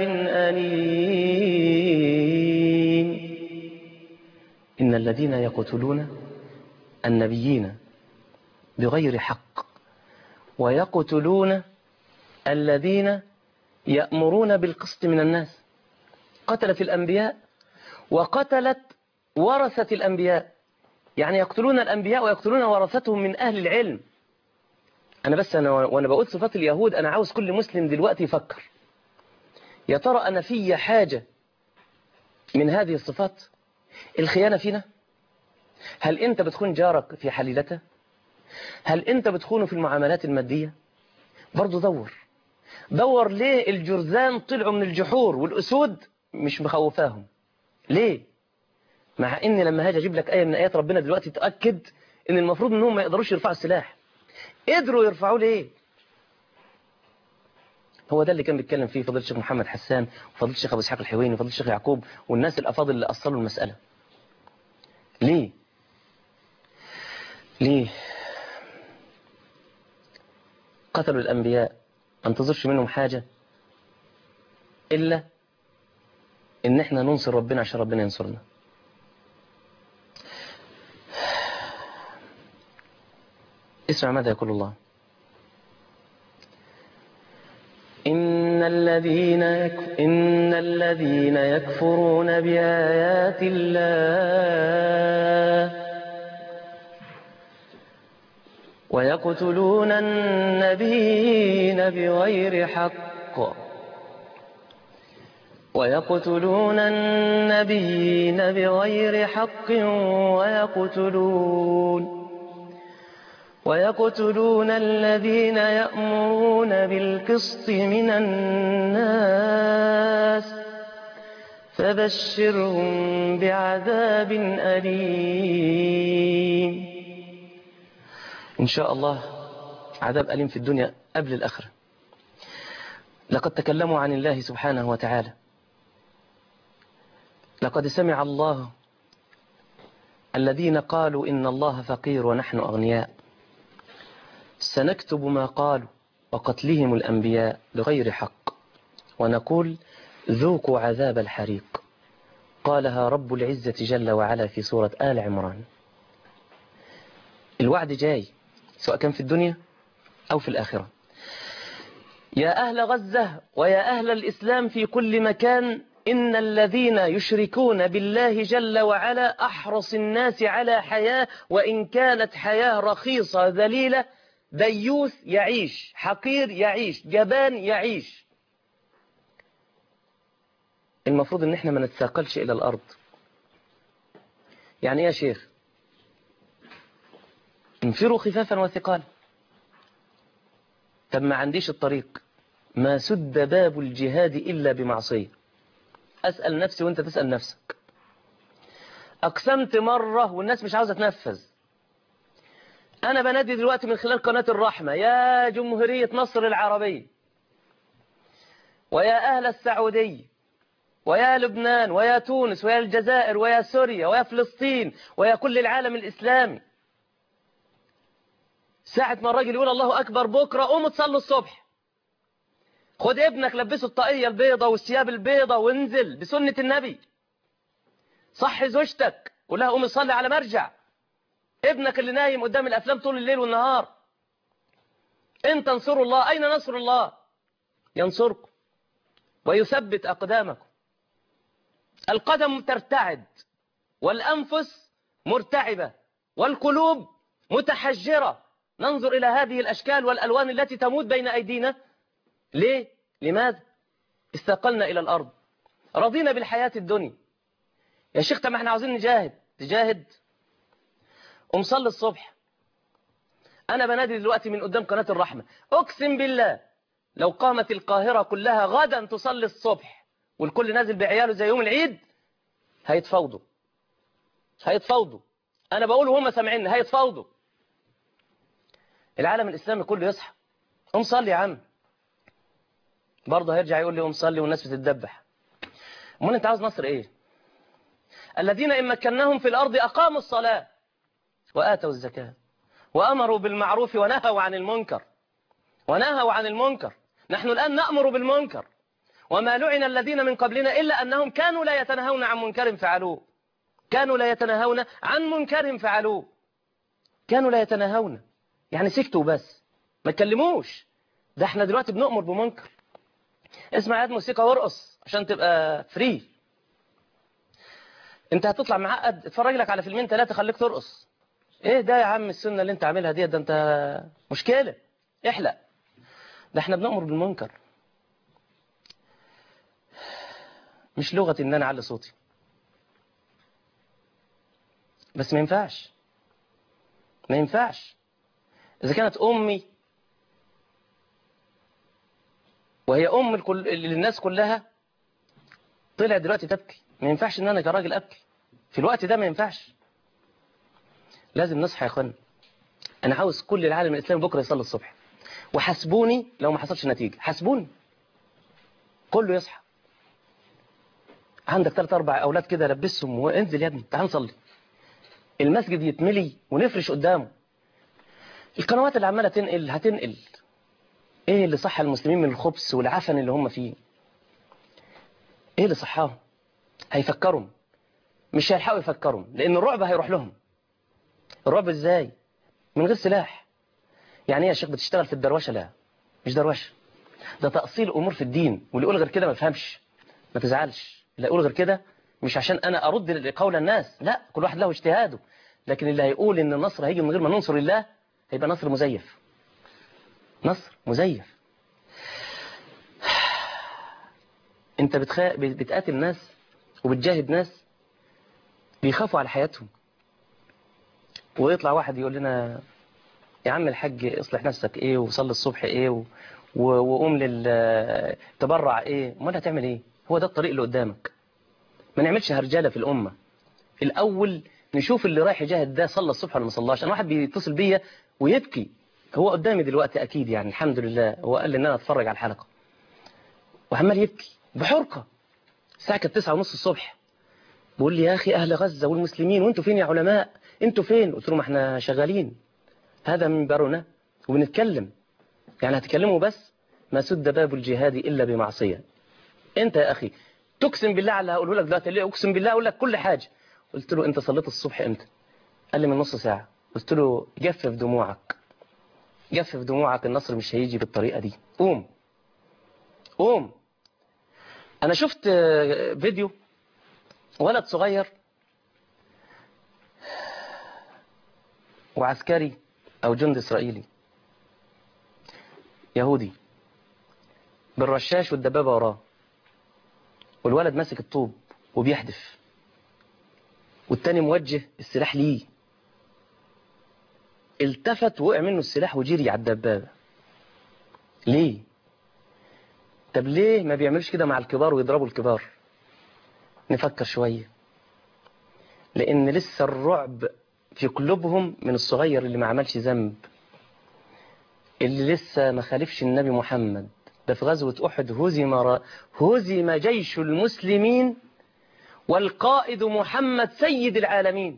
أليم. إن الذين يقتلون النبيين بغير حق ويقتلون الذين يأمرون بالقسط من الناس. قتلت الأنبياء وقتلت ورثة الأنبياء، يعني يقتلون الأنبياء ويقتلون ورثتهم من أهل العلم. أنا بس أنا وأنا بقول صفات اليهود، أنا عاوز كل مسلم دلوقتي يفكر، يا ترى أنا في حاجة من هذه الصفات؟ الخيانة فينا؟ هل أنت بتخون جارك في حليلته؟ هل أنت بتخونه في المعاملات المادية؟ برضو دور دور ليه الجرذان طلعوا من الجحور والأسود مش مخوفاهم؟ ليه؟ مع إن لما هاجي أجيب لك آية من آيات ربنا دلوقتي تأكد إن المفروض إنهم ما يقدروش يرفعوا السلاح، قدروا يرفعوا ليه؟ هو ده اللي كان بيتكلم فيه فضيلة الشيخ محمد حسان وفضيلة الشيخ أبو إسحاق الحويني وفضيلة الشيخ يعقوب والناس الأفاضل اللي أصلوا المسألة. ليه؟ ليه؟ قتلوا الأنبياء، ما انتظرش منهم حاجة؟ إلا إن إحنا ننصر ربنا عشان ربنا ينصرنا. اسمع ماذا يقول الله: إن الذين يك... إن الذين يكفرون بآيات الله ويقتلون النبيين بغير حق ويقتلون النبيين بغير حق ويقتلون ويقتلون الذين يأمرون بالقسط من الناس فبشرهم بعذاب أليم. إن شاء الله عذاب أليم في الدنيا قبل الآخرة. لقد تكلموا عن الله سبحانه وتعالى. لقد سمع الله الذين قالوا إن الله فقير ونحن أغنياء، سنكتب ما قالوا وقتلهم الأنبياء بغير حق ونقول ذوقوا عذاب الحريق. قالها رب العزة جل وعلا في سورة آل عمران. الوعد جاي سواء كان في الدنيا أو في الآخرة. يا أهل غزة ويا أهل الإسلام في كل مكان، إن الذين يشركون بالله جل وعلا أحرص الناس على حياة، وإن كانت حياة رخيصة ذليلة. ديوث يعيش، حقير يعيش، جبان يعيش. المفروض ان احنا ما نتثاقلش الى الارض. يعني ايه يا شيخ؟ انفروا خفافا وثقالا. طب ما عنديش الطريق، ما سد باب الجهاد الا بمعصية. اسأل نفسي وانت تسأل نفسك. اقسمت مرة والناس مش عاوزة تنفذ. أنا بنادي دلوقتي من خلال قناة الرحمة يا جمهورية مصر العربية ويا أهل السعودية ويا لبنان ويا تونس ويا الجزائر ويا سوريا ويا فلسطين ويا كل العالم الإسلامي. ساعة ما الراجل يقول الله أكبر بكرة قوموا تصلوا الصبح. خد ابنك لبسه الطاقية البيضة والثياب البيضة وانزل بسنة النبي. صحي زوجتك قول لها قومي صلي على مرجع. ابنك اللي نايم قدام الأفلام طول الليل والنهار، إن تنصروا الله أين نصر الله؟ ينصركم ويثبت أقدامكم. القدم ترتعد والأنفس مرتعبة والقلوب متحجرة. ننظر إلى هذه الأشكال والألوان التي تموت بين أيدينا. ليه؟ لماذا؟ استقلنا إلى الأرض، رضينا بالحياة الدنيا. يا شيخ طب احنا عاوزين نجاهد. تجاهد ومصلي الصبح. أنا بنادي دلوقتي من قدام قناة الرحمة، أقسم بالله لو قامت القاهرة كلها غدا تصلي الصبح والكل نازل بعياله زي يوم العيد، هيتفوضوا هيتفوضوا. أنا بقول وهم سامعين هيتفوضوا. العالم الإسلامي كله يصحى. قوم صلي يا عم. برضه هيرجع يقول لي قوم صلي والناس بتتدبح. امال أنت عاوز نصر إيه؟ الذين إن مكناهم في الأرض أقاموا الصلاة وآتوا الزكاة وأمروا بالمعروف ونهوا عن المنكر ونهوا عن المنكر. نحن الآن نأمر بالمنكر. وما لعن الذين من قبلنا إلا أنهم كانوا لا يتناهون عن منكر فعلوه. كانوا لا يتناهون عن منكر فعلوه. كانوا لا يتناهون يعني سكتوا بس ما تكلموش. ده احنا دلوقتي بنأمر بمنكر. اسمع يا موسيقى وارقص عشان تبقى فري. انت هتطلع معقد، اتفرج لك على فيلمين ثلاثة خليك ترقص. ايه ده يا عم السنة اللي انت عاملها دي؟ ده انت مشكلة. احلق. ده احنا بنأمر بالمنكر. مش لغة ان انا اعلي صوتي، بس ما ينفعش ما ينفعش. اذا كانت امي وهي ام الكل... للناس كلها طلع دلوقتي تبكي، ما ينفعش ان انا كراجل ابكي في الوقت ده. ما ينفعش. لازم نصحى يا اخوانا. انا عاوز كل العالم الاسلامي بكره يصلي الصبح، وحسبوني لو ما حصلش نتيجه. حسبوني كله يصحى. عندك ثلاث اربع اولاد كده لبسهم وانزل يا ابني تعال نصلي. المسجد يتملي ونفرش قدامه. القنوات اللي عماله تنقل هتنقل. ايه اللي صح المسلمين من الخبث والعفن اللي هم فيه؟ ايه اللي صحاهم؟ هيفكرهم، مش هيلحقوا يفكرهم، لان الرعب هيروح لهم. الرعب ازاي؟ من غير سلاح. يعني ايه يا شيخ بتشتغل في الدروشه؟ لا مش دروشه، ده تأصيل امور في الدين، واللي يقول غير كده ما يفهمش. ما تزعلش، اللي يقول غير كده مش عشان انا ارد لقول الناس، لا، كل واحد له اجتهاده، لكن اللي هيقول ان النصر هيجي من غير ما ننصر الله هيبقى نصر مزيف، نصر مزيف. انت بتخا... بتقاتل ناس وبتجاهد ناس بيخافوا على حياتهم، ويطلع واحد يقول لنا يا عم الحاج اصلح نفسك ايه، وصلي الصبح ايه، و... و... وقوم لل تبرع ايه، امال هتعمل ايه؟ هو ده الطريق اللي قدامك. ما نعملش هرجله في الامه. الاول نشوف اللي رايح يجاهد ده صلى الصبح ولا ما صلاش. انا واحد بيتصل بيا ويبكي، هو قدامي دلوقتي اكيد يعني الحمد لله، هو قال لي ان انا اتفرج على الحلقه، وعمال يبكي بحرقه. الساعه كانت تسعة ونص الصبح، بيقول لي يا اخي اهل غزه والمسلمين وانتوا فين يا علماء؟ انتوا فين؟ قلت له ما احنا شغالين، هذا منبرنا وبنتكلم، يعني هتكلموا بس. ما سد باب الجهاد الا بمعصيه. انت يا اخي تقسم بالله على اللي هقوله لك دلوقتي، اقسم بالله اقول لك كل حاجه. قلت له انت صليت الصبح امتى؟ قال لي من نص ساعه. قلت له جفف دموعك، جفف دموعك، النصر مش هيجي بالطريقه دي، قوم قوم. انا شفت فيديو ولد صغير وعسكري او جندي اسرائيلي يهودي بالرشاش والدبابه وراه، والولد ماسك الطوب وبيحدف، والتاني موجه السلاح ليه. التفت وقع منه السلاح وجري على الدبابه. ليه؟ طب ليه ما بيعملش كده مع الكبار ويضربوا الكبار؟ نفكر شويه. لان لسه الرعب في قلوبهم من الصغير اللي ما عملش ذنب، اللي لسه ما خالفش النبي محمد. ده في غزوة أحد هزم ر... هزم جيش المسلمين والقائد محمد سيد العالمين.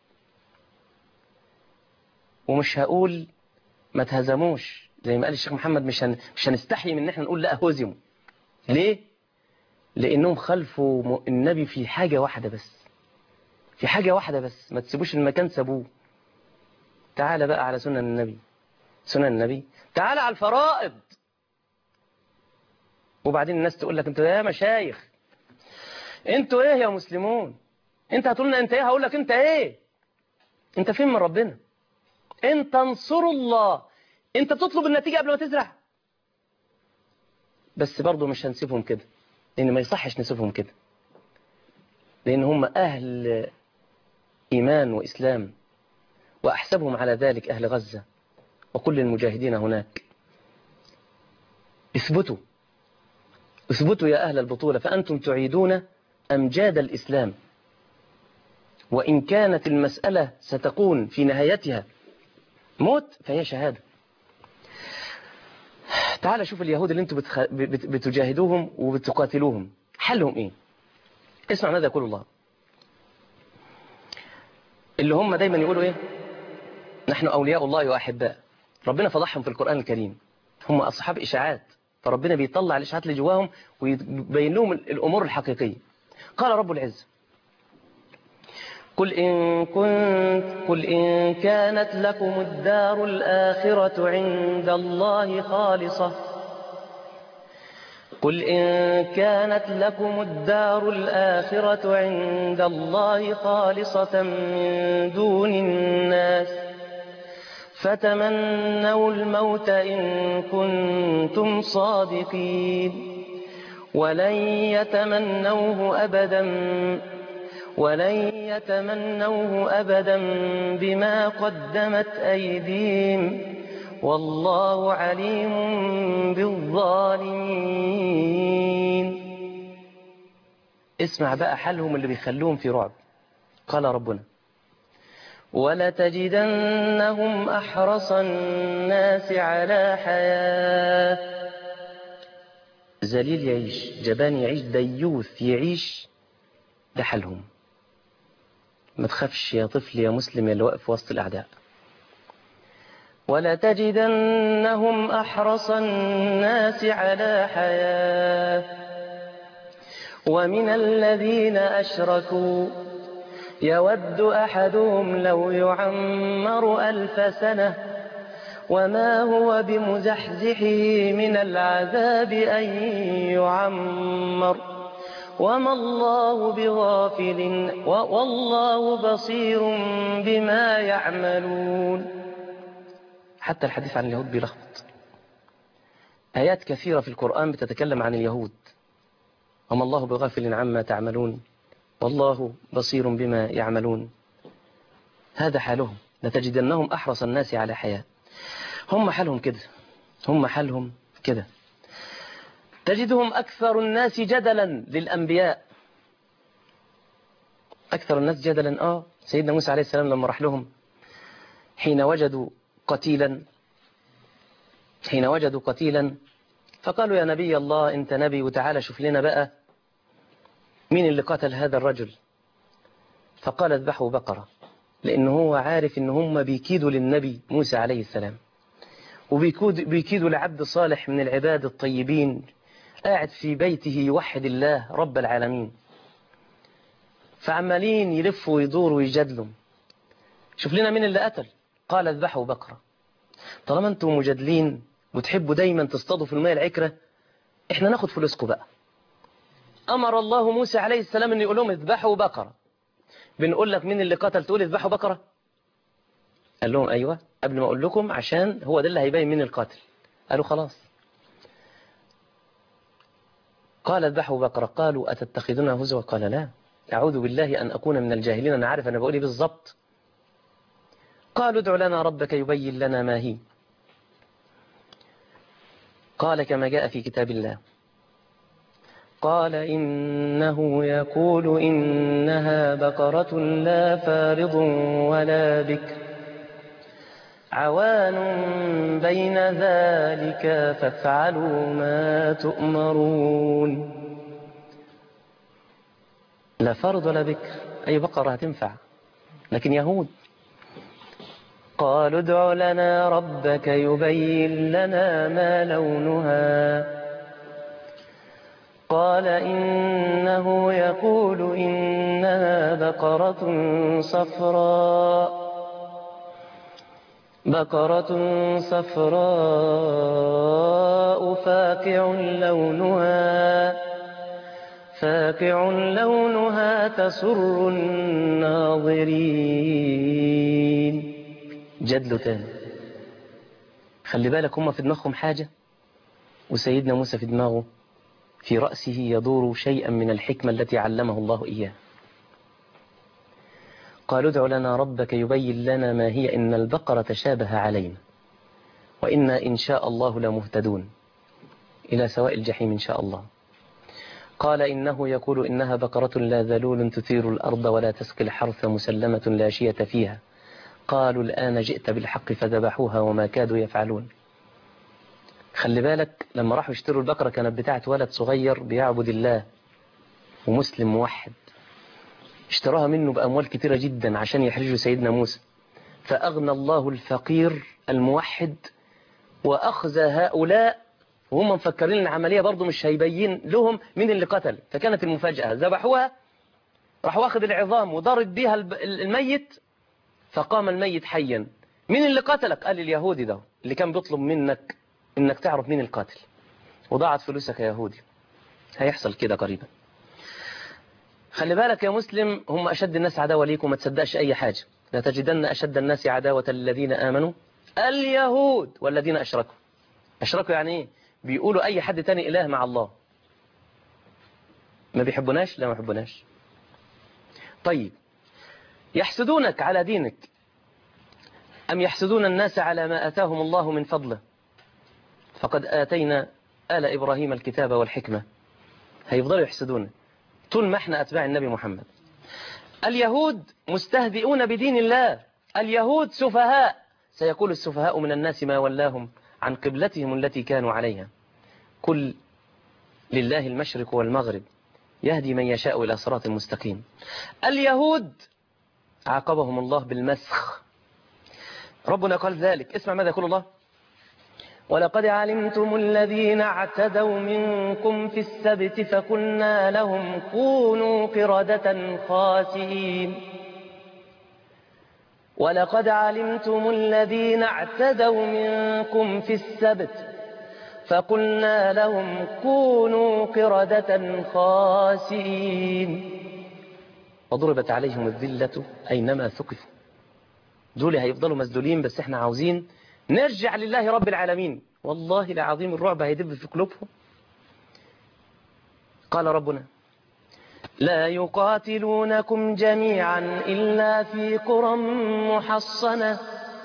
ومش هقول ما تهزموش زي ما قال الشيخ محمد، مش هن... مش هنستحي من ان احنا نقول لا هزموا. ليه؟ لانهم خلفوا النبي في حاجة واحدة بس، في حاجة واحدة بس، ما تسيبوش المكان سابوه. تعال بقى على سنن النبي، سنن النبي، تعال على الفرائض. وبعدين الناس تقول لك انتوا يا مشايخ، انتوا ايه يا مسلمون؟ انت هتقول لنا انت ايه؟ هقول لك انت ايه؟ انت فين من ربنا؟ انت انصروا الله. انت تطلب النتيجة قبل ما تزرع. بس برضو مش هنسيبهم كده، لان ما يصحش نسيبهم كده، لان هم اهل ايمان واسلام، واحسبهم على ذلك اهل غزة وكل المجاهدين هناك. اثبتوا، اثبتوا يا اهل البطولة، فانتم تعيدون امجاد الاسلام، وان كانت المسألة ستكون في نهايتها موت فهي شهادة. تعال شوف اليهود اللي انتم بتخ... بت... بتجاهدوهم وبتقاتلوهم، حلهم ايه؟ اسمع ماذا يقول الله. اللي هم دايما يقولوا ايه؟ نحن اولياء الله واحباء. ربنا فضحهم في القرآن الكريم، هم اصحاب اشاعات، فربنا بيطلع الاشاعات اللي جواهم ويبين لهم الامور الحقيقية. قال رب العزة قل إن كنت قل إن كانت لكم الدار الآخرة عند الله خالصة قل إن كانت لكم الدار الآخرة عند الله خالصة من دون الناس فتمنوا الموت إن كنتم صادقين ولن يتمنوه أبدا ولن يتمنوه أبدا بما قدمت أيديهم والله عليم بالظالمين. اسمع بقى حالهم اللي بيخلوهم في رعب. قال ربنا ولتجدنهم أحرص الناس على حياة. ذليل يعيش، جبان يعيش، ديوث يعيش، ده حالهم. ما تخافش يا طفل يا مسلم اللي واقف وسط الأعداء. ولتجدنهم أحرص الناس على حياة ومن الذين أشركوا يود أحدهم لو يعمر ألف سنة وما هو بمزحزحه من العذاب أن يعمر وما الله بغافل والله بصير بما يعملون. حتى الحديث عن اليهود بيلخبط. آيات كثيرة في القرآن بتتكلم عن اليهود. وما الله بغافل عما تعملون والله بصير بما يعملون. هذا حالهم، لتجدنهم أحرص الناس على حياة. هم حالهم كده، هم حالهم كده. تجدهم أكثر الناس جدلا للأنبياء. أكثر الناس جدلا آه سيدنا موسى عليه السلام لما راح لهم حين وجدوا قتيلا حين وجدوا قتيلا فقالوا يا نبي الله أنت نبي وتعالى شوف لنا بقى مين اللي قتل هذا الرجل. فقال اذبحوا بقرة، لأنه هو عارف إن هم بيكيدوا للنبي موسى عليه السلام وبيكيدوا لعبد صالح من العباد الطيبين قاعد في بيته يوحد الله رب العالمين. فعمالين يلفوا ويدوروا ويجادلوا شوف لنا مين اللي قتل. قال اذبحوا بقرة. طالما انتم مجادلين وتحبوا دايما تصطادوا في الماء العكرة احنا ناخد فلوسكم بقى. أمر الله موسى عليه السلام أن يقول لهم اذبحوا بقرة. بنقول لك مين اللي قتل تقول اذبحوا بقرة. قال لهم أيوة قبل ما أقول لكم عشان هو ده اللي هيبين مين القاتل. قالوا خلاص. قال اذبحوا بقرة. قالوا أتتخذنا هزوا. قال لا أعوذ بالله أن أكون من الجاهلين أنا عارف أنا بقول إيه بالظبط. قالوا ادع لنا ربك يبين لنا ما هي. قال كما جاء في كتاب الله قال إنه يقول إنها بقرة لا فارض ولا بكر عوان بين ذلك فافعلوا ما تؤمرون. لا فارض ولا بكر أي بقرة هتنفع لكن يهود. قالوا ادع لنا ربك يبين لنا ما لونها. قال إنه يقول إنها بقرة صفراء بقرة صفراء فاقع لونها فاقع لونها تسر الناظرين. جدلوا تاني. خلي بالك هم في دماغهم حاجة وسيدنا موسى في دماغه في رأسه يدور شيئا من الحكمة التي علمه الله إياه. قالوا ادع لنا ربك يبين لنا ما هي إن البقرة تشابه علينا وإنا إن شاء الله لمهتدون إلى سواء الجحيم إن شاء الله. قال إنه يقول إنها بقرة لا ذلول تثير الأرض ولا تسقي الحرث مسلمة لا شية فيها. قالوا الآن جئت بالحق فذبحوها وما كادوا يفعلون. خلي بالك لما راحوا يشتروا البقرة كانت بتاعت ولد صغير بيعبد الله ومسلم موحد. اشتراها منه بأموال كتيرة جدا عشان يحرجوا سيدنا موسى. فأغنى الله الفقير الموحد وأخذ هؤلاء وهم مفكرين العملية برضو مش هيبين لهم مين اللي قتل. فكانت المفاجأة ذبحوها راح واخد العظام وضرب بيها الميت فقام الميت حيا. مين اللي قتلك؟ قال اليهودي ده اللي كان بيطلب منك انك تعرف مين القاتل وضاعت فلوسك يا يهودي. هيحصل كده قريبا. خلي بالك يا مسلم هم أشد الناس عداوة ليك وما تصدقش أي حاجة. لا تجدن أشد الناس عداوة الذين آمنوا اليهود والذين أشركوا. أشركوا يعني إيه؟ بيقولوا أي حد تاني إله مع الله. ما بيحبوناش؟ لا ما بيحبوناش. طيب يحسدونك على دينك أم يحسدون الناس على ما آتاهم الله من فضله فقد آتينا آل إبراهيم الكتاب والحكمة. هيفضلوا يحسدون طول ما احنا أتباع النبي محمد. اليهود مستهزئون بدين الله. اليهود سفهاء. سيقول السفهاء من الناس ما ولاهم عن قبلتهم التي كانوا عليها. قل لله المشرق والمغرب يهدي من يشاء إلى صراط مستقيم. اليهود عاقبهم الله بالمسخ. ربنا قال ذلك. اسمع ماذا يقول الله ولقد علمتم الذين اعتدوا منكم في السبت فقلنا لهم كونوا قردة خاسئين ولقد علمتم الذين اعتدوا منكم في السبت فقلنا لهم كونوا قردة خاسئين وضربت عليهم الذلة أينما ثقفوا. دول هيفضلوا مسدولين، بس احنا عاوزين نرجع لله رب العالمين. والله العظيم الرعب هيدب في قلوبهم. قال ربنا لا يقاتلونكم جميعا إلا في قرى محصنة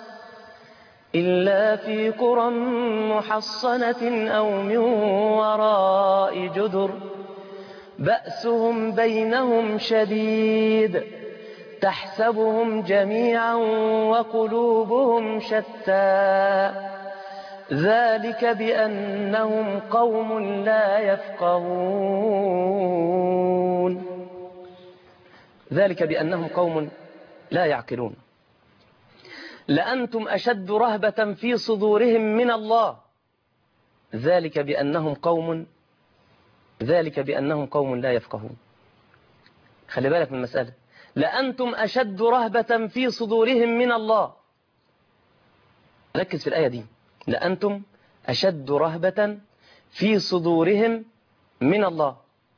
إلا في قرى محصنة أو من وراء جدر بأسهم بينهم شديد تحسبهم جميعا وقلوبهم شتى ذلك بأنهم قوم لا يفقهون ذلك بأنهم قوم لا يعقلون. لأنتم أشد رهبة في صدورهم من الله ذلك بأنهم قوم ذلك بأنهم قوم لا يفقهون. خلي بالك من المسألة. لأنتم أشد رهبة في صدورهم من الله. ركز في الآية دي. لأنتم أشد رهبة في صدورهم من الله.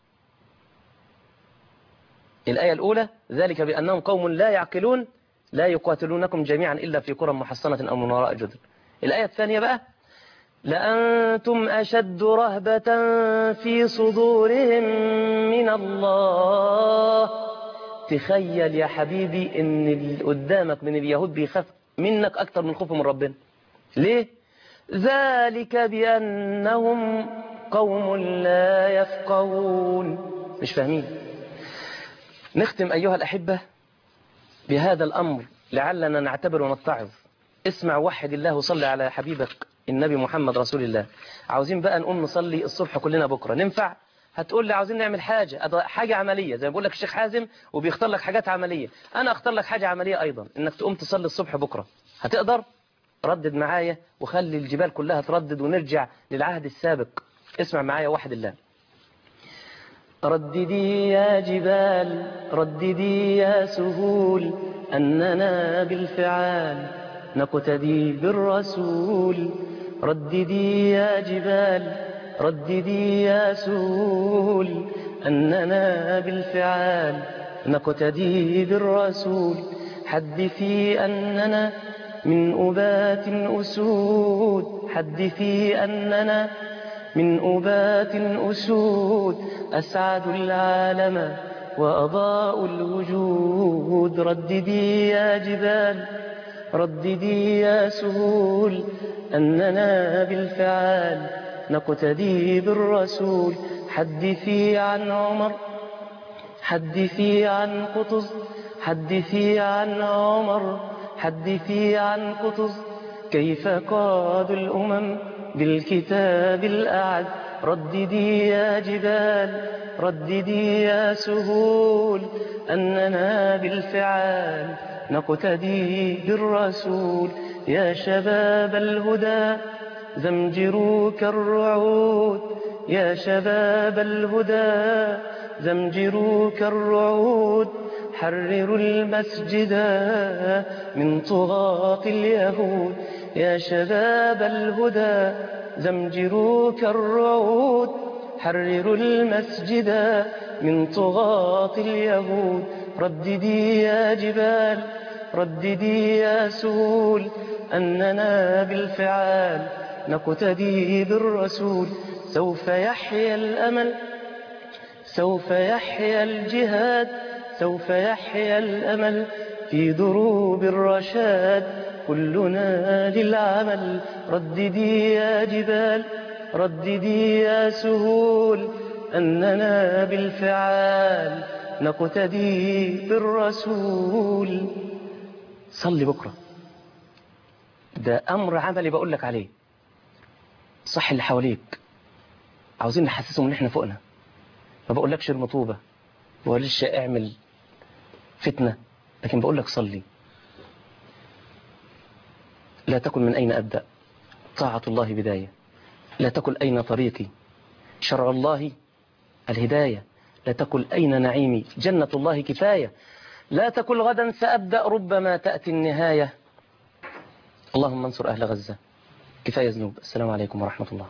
الآية الأولى ذلك بأنهم قوم لا يعقلون لا يقاتلونكم جميعا إلا في قرى محصنة أو من وراء جدر. الآية الثانية بقى لأنتم أشد رهبة في صدورهم من الله. تخيل يا حبيبي ان اللي قدامك من اليهود بيخاف منك أكتر من خوفه من ربنا. ليه؟ ذلك بأنهم قوم لا يفقهون. مش فاهمين. نختم أيها الأحبة بهذا الأمر لعلنا نعتبر ونتعظ. اسمع وحد الله وصلي على حبيبك النبي محمد رسول الله. عاوزين بقى نقوم نصلي الصبح كلنا بكرة. ننفع؟ هتقول لي عاوزين نعمل حاجة حاجة عملية زي ما بقول لك الشيخ حازم وبيختار لك حاجات عملية. أنا أختار لك حاجة عملية أيضا إنك تقوم تصلي الصبح بكرة. هتقدر؟ ردد معايا وخلي الجبال كلها تردد ونرجع للعهد السابق. اسمع معايا وحد الله. رددي يا جبال رددي يا سهول أننا بالفعال نقتدي بالرسول. رددي يا جبال رددي يا سهول أننا بالفعال نقتدي بالرسول. حدثي أننا من أبات أسود حدثي أننا من أبات أسود أسعد العالم وأضاء الوجود. رددي يا جبال رددي يا سهول أننا بالفعال نقتدي بالرسول. حدثي عن عمر حدثي عن قطز حدثي عن عمر حدثي عن قطز كيف قادوا الأمم بالكتاب الأعد. رددي يا جبال رددي يا سهول أننا بالفعال نقتدي بالرسول. يا شباب الهدى زمجروا كالرعود يا شباب الهدى زمجروا كالرعود. حرروا المسجد من طغاة اليهود. يا شباب الهدى زمجروا كالرعود حرروا المسجد من طغاة اليهود. رددي يا جبال رددي يا سهول أننا بالفعال نقتدي بالرسول. سوف يحيا الأمل سوف يحيا الجهاد سوف يحيا الأمل في دروب الرشاد كلنا للعمل. رددي يا جبال رددي يا سهول أننا بالفعال نقتدي بالرسول. صلي بكرة. ده أمر عملي بقول لك عليه. صح اللي حواليك عاوزين نحسسهم ان احنا فوقنا. ما بقولكش ارمي طوبة ما بقولش اعمل فتنة، لكن بقول لك صلي. لا تكن من أين أبدأ طاعة الله بداية، لا تقل أين طريقي، شرع الله الهداية، لا تقل أين نعيمي، جنة الله كفاية، لا تقل غدا سأبدأ ربما تأتي النهاية. اللهم انصر أهل غزة. كفاية ذنوب. السلام عليكم ورحمة الله.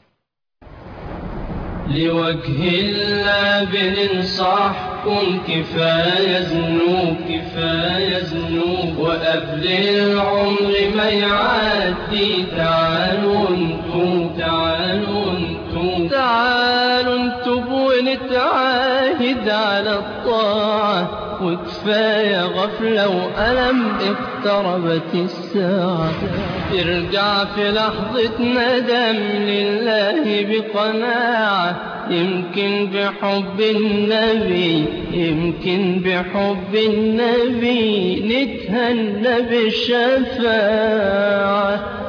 لوجه الله بننصحكم، كفاية ذنوب كفاية ذنوب، وقبل العمر ما يعدي تعالوا انتم تعالوا انتم تعالوا انتم ونتعاهد على الطاعة، وكفاية غفلة وألم اقتربت الساعة. ارجع في لحظة ندم لله بقناعة، يمكن بحب النبي يمكن بحب النبي نتهنى بالشفاعة.